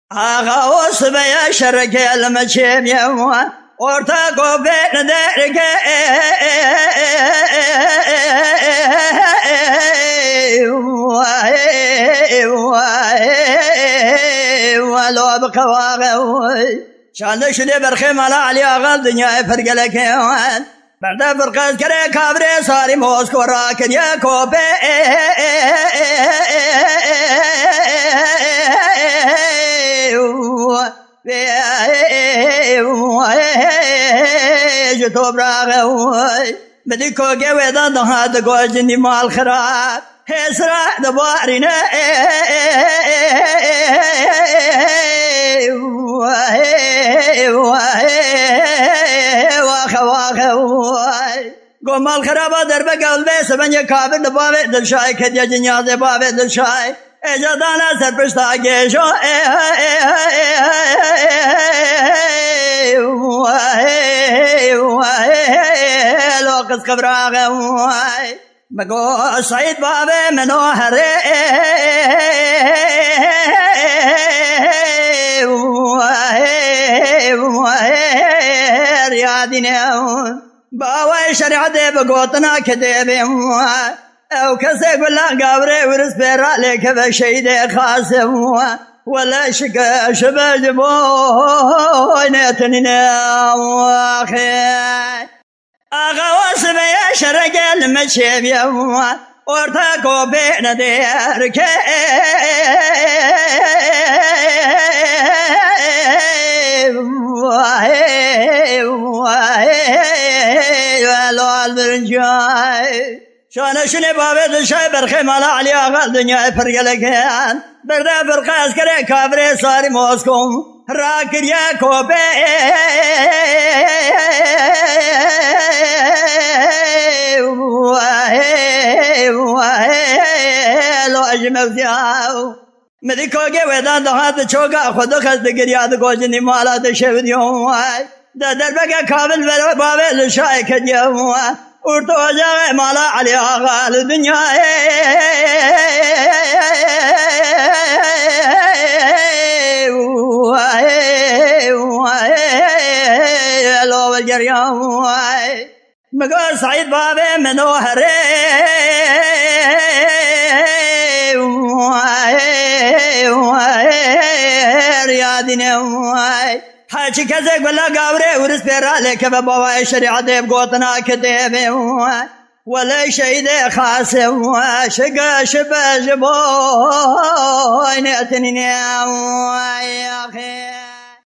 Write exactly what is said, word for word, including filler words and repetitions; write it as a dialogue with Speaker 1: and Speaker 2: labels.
Speaker 1: آقا وصبي شرك المشيم يوان ورتاقو بين دارك ولو بقواغي شان شدي برخيم على علي آغا الدنيا فرق لك يوان بعد فرقة كري كابري صاري موسكو راكن يا كوبي جتو براغوي بديكو قويدا دهاد قوجني مال خراب هسرا دبارنا واخا واخا قوم الخرابة درب قلبي سبني كابر دبابي دلشاي كديا جنيا دبابي دلشاي اجدانا سرپشتا گیشو لوقس قبراغ بقو سعيد بابي منو هري رياضي باوي شريعتي بقوتنا كديبي او كسي يقول لا قابري ورس بيرا لك بشيدي خاسم ولا شكا شبه جبوين تنينا واخي اغا واسم يا شرق المشيب يوم ورتاكو بين ديرك ولو البرنجاي شانا شني بابي دلشاي برخي مالا علي آغا الدنيا فرق لكيان بردا فرقا اسكري كابري صاري موسكم راكر يا كوبي لو اجمل دياو مديكو قويدان دهات چوكا خودو خست قرياد قوجني مالا دشود يوم دا دربكا كابل بابي دلشاي كد يوم ورتو جاي مالا علي آغا الدنيا لو الجريان مقول سعيد بابي منو هري رياضي نواي حاجي كذا ولا قابري ورس بيرالك بابا شريعة ديب قوتنا كديب ولا شيء دي خاسم شقا شبا جبوين اتنين